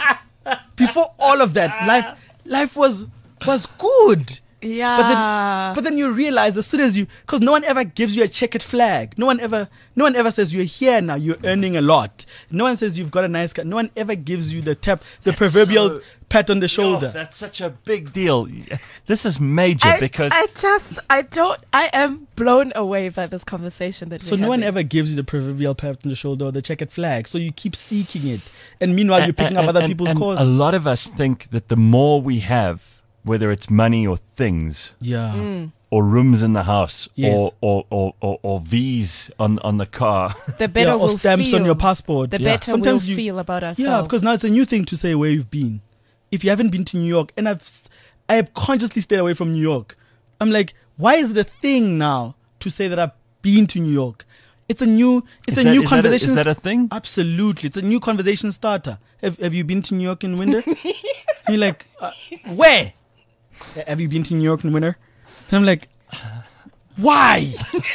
life was good. Yeah. But then you realize as soon as because no one ever gives you a checkered flag. No one ever says you're here now, you're earning a lot. No one says you've got a nice car. No one ever gives you the proverbial pat on the shoulder. That's such a big deal. This is major because I am blown away by this conversation that So no one ever gives you the proverbial pat on the shoulder or the checkered flag. So you keep seeking it. And meanwhile, you're picking up other people's and causes. a lot of us think that the more we have, whether it's money or things, Yeah. or rooms in the house, Yes. or V's on the car. the better or we'll stamps feel. on your passport. The Yeah. better Sometimes we'll feel about ourselves. Yeah, because now it's a new thing to say where you've been. If you haven't been to New York, and I have consciously stayed away from New York. I'm like, why is it a thing now to say that I've been to New York? It's a new conversation. Is that a thing? Absolutely, it's a new conversation starter. Have you been to New York in winter? And you're like, where? Have you been to New York in winter? And I'm like, why?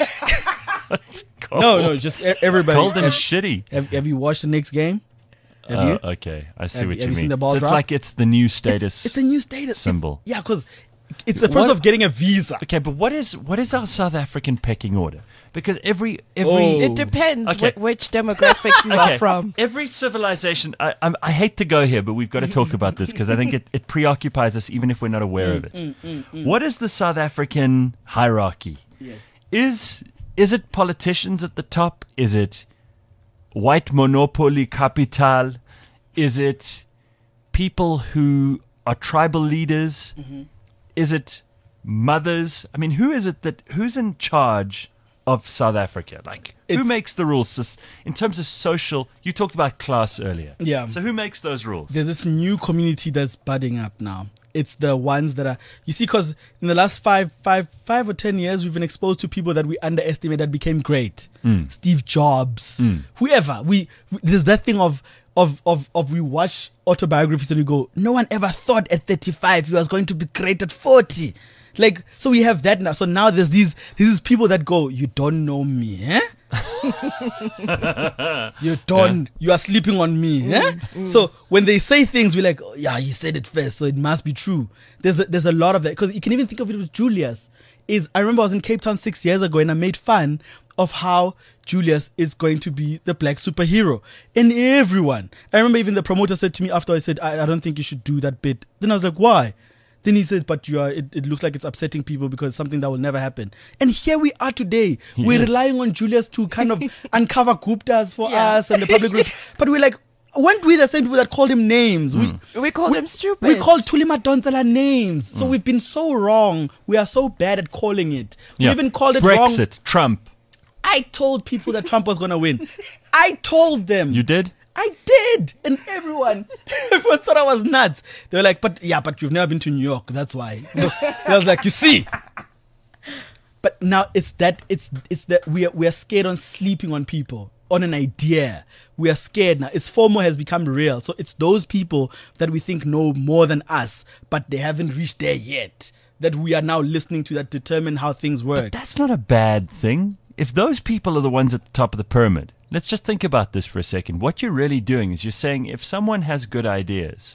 No, just everybody. Cold and shitty. Have you watched the Knicks game? Have you? Okay, I see Have what you- you have you mean. seen the ball So it's drop? like it's the new status. It's a new status symbol. Yeah, because it's the process What- of getting a visa. Okay, but what is our South African pecking order? Because every Oh. It depends Okay. which demographic you are from. Every civilization, I hate to go here, but we've got to talk about this because I think it preoccupies us even if we're not aware of it. What is the South African hierarchy? Yes. Is it politicians at the top? Is it white monopoly capital? Is it people who are tribal leaders? Is it mothers? I mean, who's in charge of South Africa? Like, who It's- makes the rules in terms of social? You talked about class earlier. Yeah. So who makes those rules? There's this new community that's budding up now. It's the ones that are, you see, because in the last five or 10 years, we've been exposed to people that we underestimate that became great. Steve Jobs, whoever. There's that thing of we watch autobiographies and we go, no one ever thought at 35 you was going to be great at 40. Like, so we have that now. So now there's these people that go, you don't know me, eh? You are sleeping on me, eh? So when they say things, we're like, oh, yeah, he said it first, so it must be true. There's a lot of that, because you can even think of it with Julius. I remember I was in Cape Town 6 years ago and I made fun of how Julius is going to be the black superhero. And everyone, I remember even the promoter said to me after I said, I don't think you should do that bit. Then I was like, why? Then he said, but it looks like it's upsetting people because it's something that will never happen. And here we are today. We're relying on Julius to kind of uncover Guptas for us and the public group. But we're like, weren't we the same people that called him names? We called him stupid. We called Thuli Madonsela names. So we've been so wrong. We are so bad at calling it. We even called it wrong. Brexit, Trump. I told people that Trump was going to win. I told them. You did? I did. And everyone thought I was nuts. They were like, but you've never been to New York. That's why. I was like, you see. But now it's that we are scared on sleeping on people, on an idea. We are scared now. It's FOMO has become real. So it's those people that we think know more than us, but they haven't reached there yet, that we are now listening to, that determine how things work. That's not a bad thing. If those people are the ones at the top of the pyramid, let's just think about this for a second. What you're really doing is you're saying if someone has good ideas,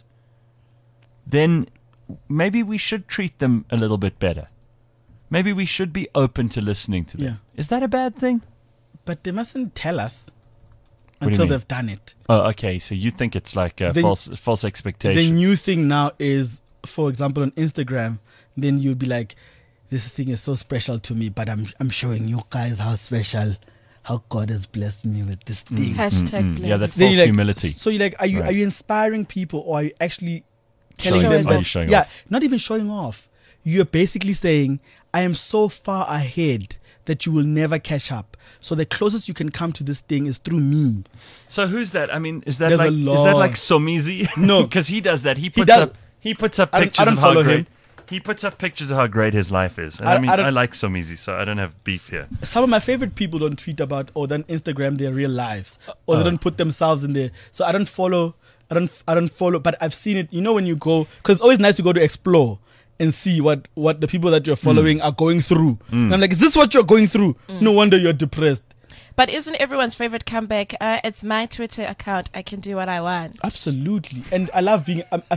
then maybe we should treat them a little bit better. Maybe we should be open to listening to them. Yeah. Is that a bad thing? But they mustn't tell us do you until mean? they've done it. Oh, okay. So you think it's like a false expectation. The new thing now is, for example, on Instagram, then you'd be like, this thing is so special to me, but I'm showing you guys how special, how God has blessed me with this thing. Hashtag blessed. Yeah, that's Then false you're like, humility. So you're like, are you Right. are you inspiring people, or are you actually telling Showing them off. Are you that? showing Yeah, off? not even showing off. You're basically saying, I am so far ahead that you will never catch up. So the closest you can come to this thing is through me. So who's that? I mean, is that There's a like lot. Somizi? No. Because he does that. He does. puts up I don't- pictures I don't of how follow great him. he puts up pictures of how great his life is. And I- I mean, I don't- I like Somizi, so I don't have beef here. Some of my favorite people don't tweet about or don't Instagram their real lives, or they don't put themselves in there. So I don't follow. I don't follow. But I've seen it. You know, when you go, because it's always nice to go to explore and see what the people that you're following are going through. And I'm like, is this what you're going through? No wonder you're depressed. But isn't everyone's favorite comeback? It's my Twitter account. I can do what I want. Absolutely. And I love being. I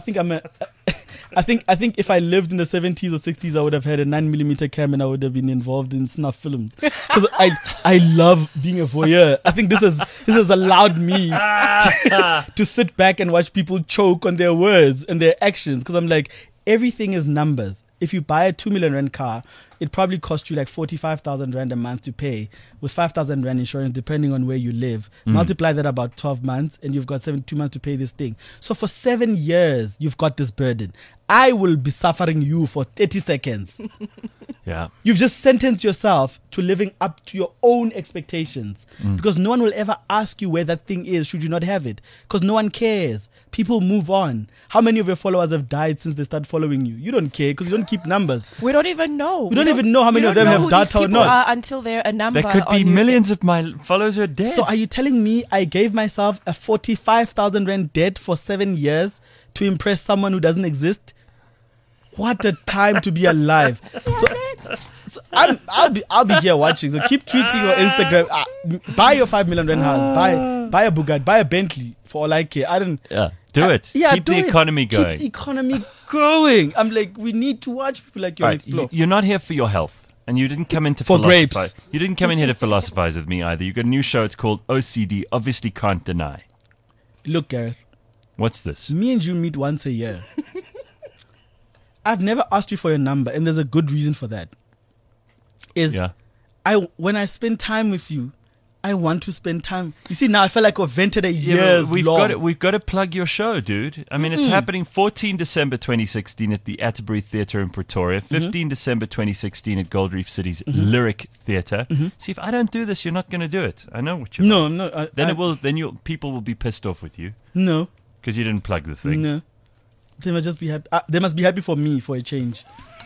think if I lived in the 70s or 60s, I would have had a 9mm cam and I would have been involved in snuff films. Because I love being a voyeur. I think this has allowed me to sit back and watch people choke on their words and their actions. Because I'm like, everything is numbers. If you buy a 2 million rand car, it probably costs you like 45,000 rand a month to pay, with 5,000 rand insurance depending on where you live. Multiply that about 12 months and you've got 72 months to pay this thing. So for 7 years, you've got this burden. I will be suffering you for 30 seconds. Yeah. You've just sentenced yourself to living up to your own expectations, because no one will ever ask you where that thing is should you not have it, because no one cares. People move on. How many of your followers have died since they started following you? You don't care because you don't keep numbers. We don't even know. We don't even know how many we of don't them know have who data these or people not. are until they're a number. There could be on your- millions of my followers who are dead. So are you telling me I gave myself a 45,000 rand debt for 7 years to impress someone who doesn't exist? What a time to be alive. So I'll be here watching. So keep tweeting or Instagram. Buy your 5 million rand house. Buy a Bugatti. Buy a Bentley for all I care. I don't. Yeah. Do it. Yeah, Keep do the it. economy Keep going. the economy going. I'm like, we need to watch people like you and Right. explore. You're not here for your health. And you didn't come in to For philosophize. grapes. You didn't come in here to philosophize with me either. You got a new show. It's called OCD. Obviously can't deny. Look, Gareth. What's this? Me and you meet once a year. I've never asked you for your number, and there's a good reason for that. Yeah. When I spend time with you, I want to spend time. You see, now I feel like I've vented a Yeah, years we've long. got it. We've got to plug your show, dude. I mean, it's happening 14 December 2016 at the Atterbury Theatre in Pretoria, 15 December 2016 at Gold Reef City's Lyric Theatre. See, if I don't do this, you're not going to do it. I know what you're. No, like. no. Then people will be pissed off with you No, because you didn't plug the thing. no. They must just be happy. They must be happy for me for a change.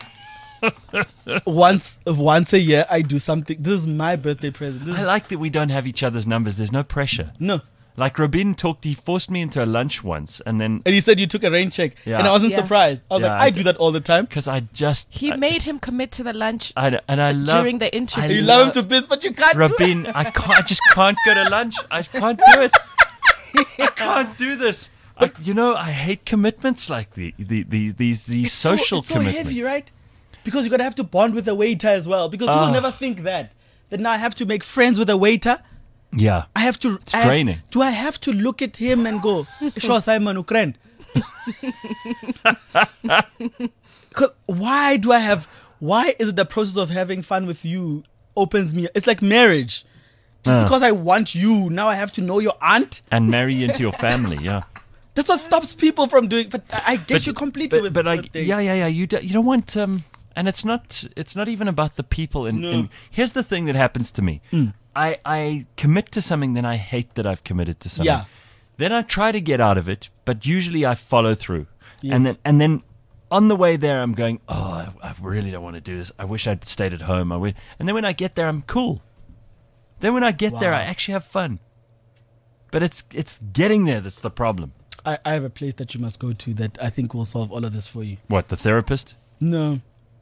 once a year, I do something. This is my birthday present. I like that we don't have each other's numbers. There's no pressure. No. Like Rabin he forced me into a lunch once, and then And he said you took a rain check. Yeah. And I wasn't Yeah. surprised. I was Yeah, like, I I do that all the time. because I just He made him commit to the lunch I love during the interview. You love him to bits, but you can't do it. Rabin, I just can't go to lunch. I can't do it. I can't do this. I hate commitments like these social it's so commitments. heavy, right? Because you're going to have to bond with the waiter as well. Because people never think that now I have to make friends with a waiter. Yeah. I have to. It's draining. Do I have to look at him and go, "Sure, Simon Ukraine"? Why is it the process of having fun with you opens me? It's like marriage. Just because I want you, now I have to know your aunt. And marry into your family, yeah. That's what stops people from doing. But I get you completely with but with things. yeah. You don't want and it's not even about the people. In here's the thing that happens to me. I commit to something, then I hate that I've committed to something. Yeah. Then I try to get out of it, but usually I follow through. Yes. And then on the way there, I'm going, oh, I really don't want to do this. I wish I'd stayed at home. And then when I get there, I'm cool. Then when I get there, Wow. I actually have fun. But it's getting there that's the problem. I have a place that you must go to that I think will solve all of this for you. What, the therapist? No.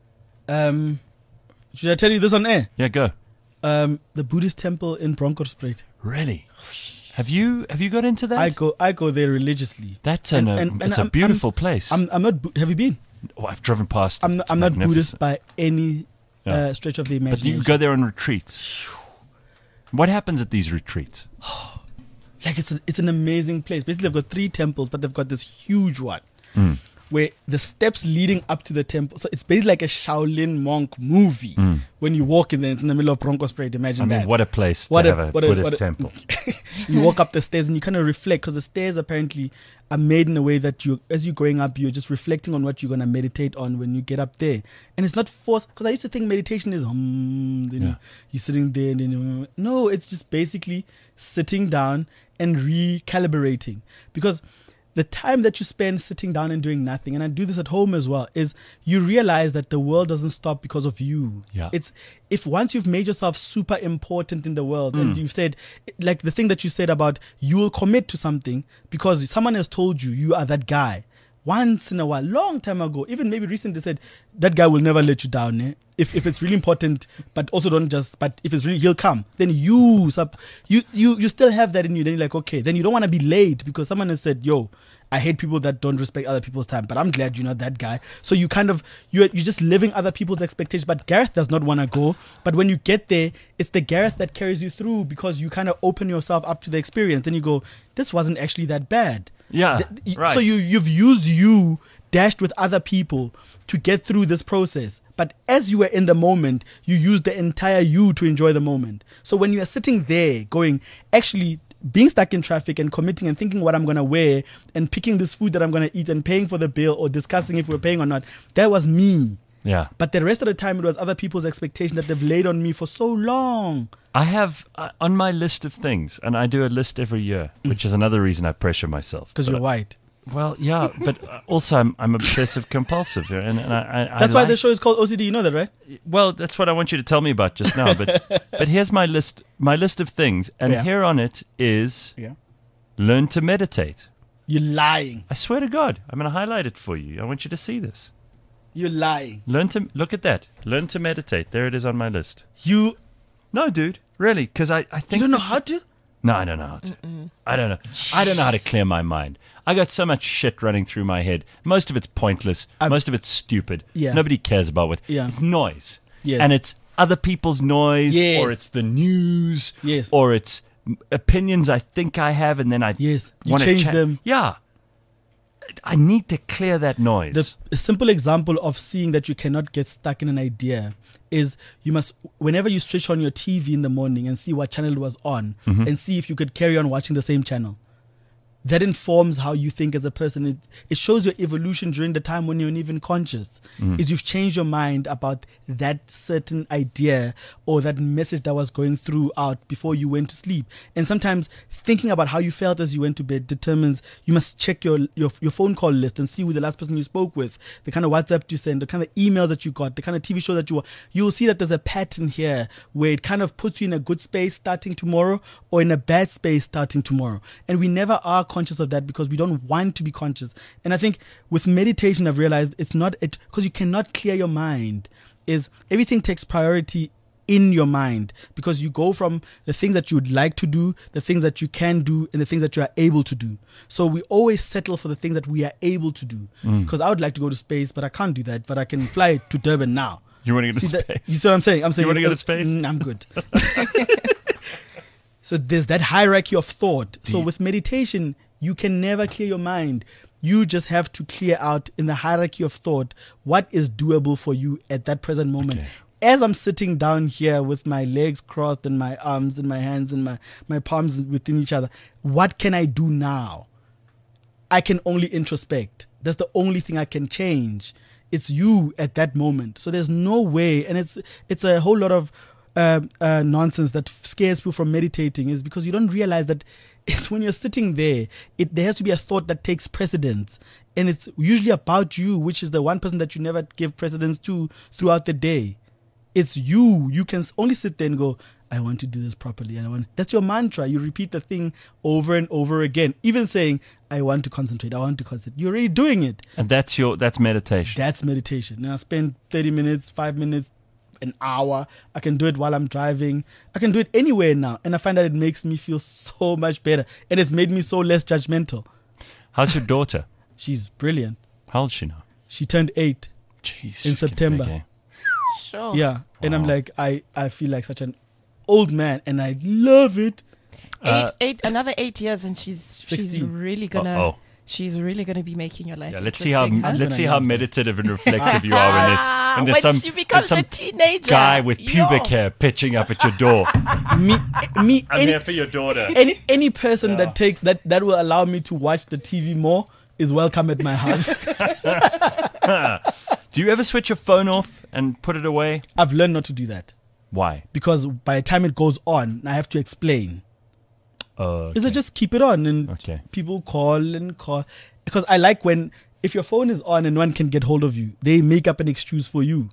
Should I tell you this on air? Yeah, go. The Buddhist temple in Bronkhorstspruit. Really? Have you got into that? I go there religiously. That's And it's a I'm- beautiful place. I'm not. Have you been? Oh, I've driven past. I'm It's not magnificent. Buddhist by any Yeah. stretch of the But imagination. you go there on retreats. What happens at these retreats? Like it's an amazing place. Basically, they've got 3 temples, but they've got this huge one where the steps leading up to the temple. So it's basically like a Shaolin monk movie. When you walk in there, it's in the middle of Bronkhorstspruit. Imagine I mean, that. what a place What to a- have a what a- Buddhist what a- temple. You walk up the stairs and you kind of reflect, because the stairs apparently are made in a way that as you're going up, you're just reflecting on what you're going to meditate on when you get up there. And it's not forced, because I used to think meditation is then Yeah. you're sitting there and then no, it's just basically sitting down and recalibrating. Because the time that you spend sitting down and doing nothing, and I do this at home as well, is you realize that the world doesn't stop because of you. Yeah. It's if once you've made yourself super important in the world, and you've said, like the thing that you said about you will commit to something because someone has told you you are that guy. Once in a while, long time ago, even maybe recently, said that guy will never let you down. Eh? If it's really important, but also don't just. But if it's really, he'll come. Then you still have that in you. Then you're like, okay. Then you don't want to be late because someone has said, yo, I hate people that don't respect other people's time. But I'm glad you're not that guy. So you kind of you're just living other people's expectations. But Gareth does not want to go. But when you get there, it's the Gareth that carries you through because you kind of open yourself up to the experience. Then you go, this wasn't actually that bad. Yeah, right. So you've used you dashed with other people to get through this process. But as you were in the moment, you used the entire you to enjoy the moment. So when you are sitting there going, actually being stuck in traffic and committing and thinking what I'm going to wear and picking this food that I'm going to eat and paying for the bill or discussing if we're paying or not, that was me. Yeah. But the rest of the time, it was other people's expectation that they've laid on me for so long. I have on my list of things, and I do a list every year, which is another reason I pressure myself. Because But you're white. Well, yeah, but also I'm obsessive compulsive, and I That's why like- the show is called OCD. You know that, right? Well, that's what I want you to tell me about just now. But here's my list of things, and Yeah. here on it is Yeah. learn to meditate. You're lying. I swear to God, I'm going to highlight it for you. I want you to see this. You're lying. Look at that. Learn to meditate. There it is on my list. You No, dude, really, because I think don't know how to? No, I don't know how to. I don't know. I don't know how to clear my mind. I got so much shit running through my head. Most of it's pointless. Most of it's stupid. Yeah. Nobody cares about what. Yeah. It's noise. Yes. And it's other people's noise, Yes. or it's the news, Yes. or it's opinions I think I have, and then I Yes. You wanna change them. Yeah. I need to clear that noise. A simple example of seeing that you cannot get stuck in an idea is you must, whenever you switch on your TV in the morning and see what channel it was on, and see if you could carry on watching the same channel. That informs how you think as a person. It shows your evolution during the time when you're not even conscious. Is you've changed your mind about that certain idea or that message that was going through out before you went to sleep. And sometimes thinking about how you felt as you went to bed determines, you must check your phone call list and see who the last person you spoke with, the kind of WhatsApp you send, the kind of emails that you got, the kind of TV show that you will see that there's a pattern here where it kind of puts you in a good space starting tomorrow or in a bad space starting tomorrow. And we never are conscious of that because we don't want to be conscious. And I think with meditation, I've realized it's not it, because you cannot clear your mind, is everything takes priority in your mind, because you go from the things that you would like to do, the things that you can do, and the things that you are able to do. So we always settle for the things that we are able to do, because I would like to go to space, but I can't do that, but I can fly to Durban now. You want to go to space? You see what I'm saying? I'm saying You want to go to space? I'm good. So there's that hierarchy of thought. So with meditation, you can never clear your mind. You just have to clear out in the hierarchy of thought what is doable for you at that present moment. Okay. As I'm sitting down here with my legs crossed and my arms and my hands and my palms within each other, what can I do now? I can only introspect. That's the only thing I can change. It's you at that moment. So there's no way, and it's a whole lot of nonsense that scares people from meditating, is because you don't realize that it's when you're sitting there, there has to be a thought that takes precedence. And it's usually about you, which is the one person that you never give precedence to throughout the day. It's you. You can only sit there and go, I want to do this properly. That's your mantra. You repeat the thing over and over again. Even saying, I want to concentrate. I want to concentrate. You're already doing it. And that's meditation. That's meditation. Now I spend 30 minutes, 5 minutes, an hour. I can do it while I'm driving. I can do it anywhere now. And I find that it makes me feel so much better. And it's made me so less judgmental. How's your daughter? She's brilliant. How old is she now? She turned 8 Jeez, in September. okay. Sure. Yeah. And I'm like, I feel like such an old man, and I love it. Another 8 years, and she's 16. really gonna Uh-oh. she's really gonna be making your life. Yeah, let's see how interesting, meditative and reflective you are when there's when she becomes some a teenager, guy with pubic hair pitching up at your door. Me, I'm here for your daughter. any person that will allow me to watch the TV more is welcome at my house. Do you ever switch your phone off and put it away? I've learned not to do that Why? because by the time it goes on, I have to explain. Okay. Is it just keep it on and Okay. people call because I like when if your phone is on and one can get hold of you, they make up an excuse for you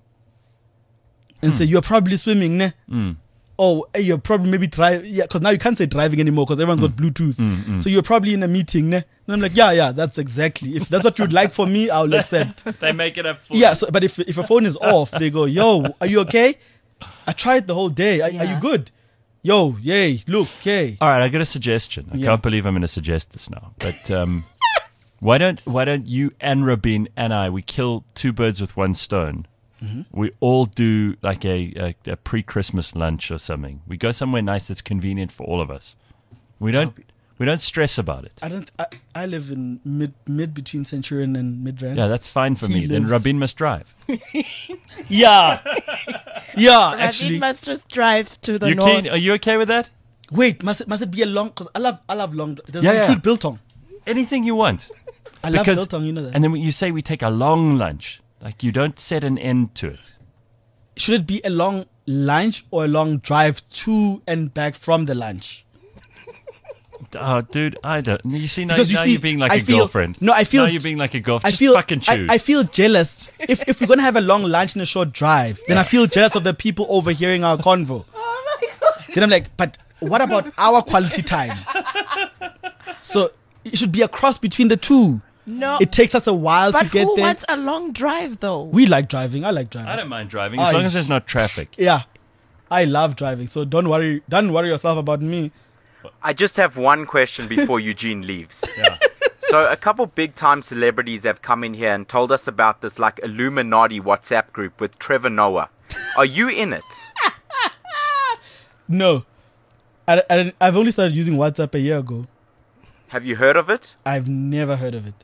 and say you're probably swimming, ne? Oh, you're probably maybe because now you can't say driving anymore because everyone's got Bluetooth. So you're probably in a meeting, ne? And I'm like, yeah, that's exactly. If that's what you'd like for me, I'll accept. They make it up for Yeah, so, but if a phone is off, they go, yo, are you okay? I tried the whole day. Are you good? Yo, yay, look, yay. All right, I got a suggestion. I can't believe I'm going to suggest this now, but why don't you and Rabin and I we kill two birds with one stone? We all do like a pre-Christmas lunch or something. We go somewhere nice that's convenient for all of us. We don't stress about it. I live in mid between Centurion and Midrand. Yeah, that's fine for me. Then Rabin must drive. Yeah, Rabin actually. must just drive to the You north. keen? Are you okay with that? Wait, must it be a long? Because I love long. Does Yeah, it yeah. include biltong? Anything you want. I love biltong. You know that. And then you say we take a long lunch. Like you don't set an end to it. Should it be a long lunch or a long drive to and back from the lunch? Oh, dude, I don't. You see, now, Because you're being like I a feel- girlfriend. No, I feel. Now you're being like a girlfriend. I Just feel fucking choose. I feel jealous if we're gonna have a long lunch and a short drive. Then I feel jealous of the people overhearing our convo. Oh my god! Then I'm like, but what about our quality time? So it should be a cross between the two. No, It takes us a while but to get who there. wants a long drive though? We like driving. I like driving. I don't mind driving Oh, as long you as there's not traffic. Yeah, I love driving. So don't worry yourself about me. I just have one question before Eugene leaves. So a couple big time celebrities have come in here and told us about this like Illuminati WhatsApp group with Trevor Noah. Are you in it? No, I've only started using WhatsApp a year ago. Have you heard of it? I've never heard of it.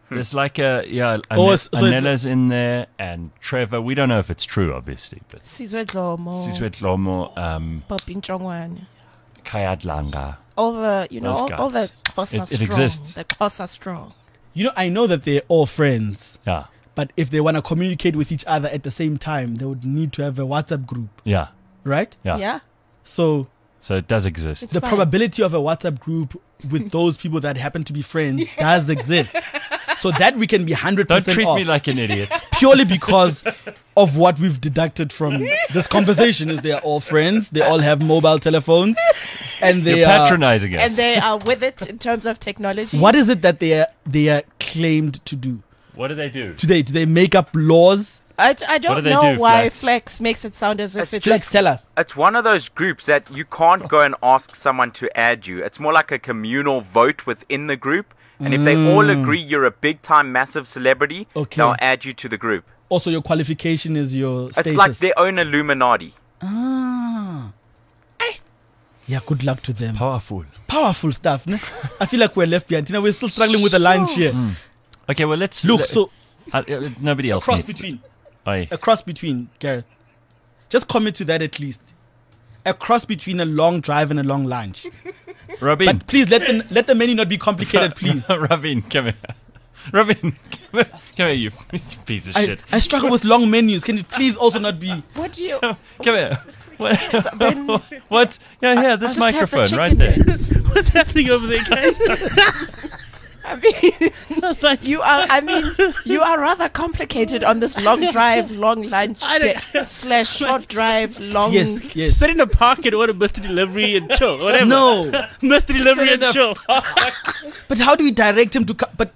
There's like so Anella's in there and Trevor. We don't know if it's true, obviously, but Sizwe Dlomo, Sizwe Dlomo, Poppy Ntshongwane. Kayat Langa. All the, Those all the guys. Xhosa It strong. exists. The Xhosa strong. I know that they're all friends, Yeah, but if they want to communicate with each other at the same time, they would need to have a WhatsApp group, yeah, right? yeah. Yeah. So So it does exist. the fine. probability of a WhatsApp group with those people that happen to be friends does exist. So that we can be 100% Don't treat off. me like an idiot. Purely because of what we've deducted from this conversation is they are all friends, they all have mobile telephones, and they You're are... patronizing us. And they are with it in terms of technology. What is it that they are claimed to do? What do they do? Do they make up laws? I What do don't they know do, why Flex? Flex makes it sound as if it's Flex, tell us. It's one of those groups that you can't go and ask someone to add you. It's more like a communal vote within the group. And if they all agree you're a big time massive celebrity, Okay. they'll add you to the group. Also, your qualification is your status. It's like their own Illuminati. Ah. Yeah, good luck to them. Powerful. Powerful stuff. Ne? I feel like we're left behind. We're still struggling with the lunch here. Okay, well let's Look, so nobody else cross needs to- between. Aye. A cross between, Gareth. Just commit to that at least. A cross between a long drive and a long lunch. Robin, But please let the menu not be complicated, please. Robin, come here. Robin, come here, you piece of shit. I struggle with long menus. Can it please also not be? what do you Come here. What? Ben, What? Yeah, here, this just have the microphone right chicken there. What's happening over there, guys? I mean, you are rather complicated on this long drive, long lunch I don't- / short drive, long. Yes. Sit in a park and order Mr. Delivery and chill. Whatever. No. Mr. Delivery Sit in and a chill. But how do we direct him to come? But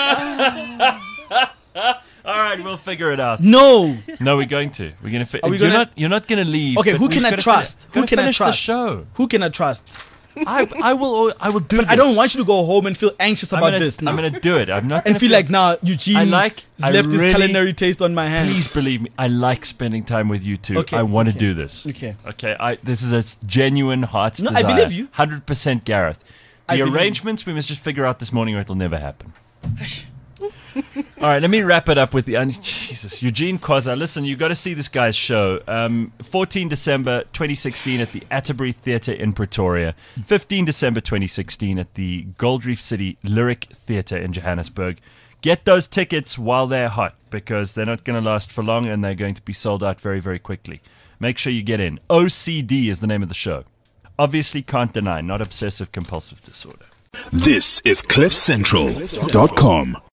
All right, we'll figure it out. no. No, we're going to. We're going to. Are we gonna- You're not going to leave. Okay, but who we've can I gotta trust? fin- Who gotta can I finish trust? the show. Who can I trust? I will do But this. I don't want you to go home and feel anxious I'm about gonna, this now. I'm going to do it. I'm not and gonna feel like now Eugene I has left his really- culinary taste on my hand. Please believe me. I like spending time with you two. Okay, I want to okay. do this. Okay. Okay. This is a genuine heart's No, I desire. believe you. 100% Gareth. I The believe you. arrangements we must just figure out this morning or it'll never happen. All right, let me wrap it up with the Jesus, Eugene Koza. Listen, you got to see this guy's show. 14 December 2016 at the Atterbury Theatre in Pretoria. 15 December 2016 at the Gold Reef City Lyric Theatre in Johannesburg. Get those tickets while they're hot because they're not going to last for long and they're going to be sold out very, very quickly. Make sure you get in. OCD is the name of the show. Obviously can't deny, not obsessive compulsive disorder. This is CliffCentral.com.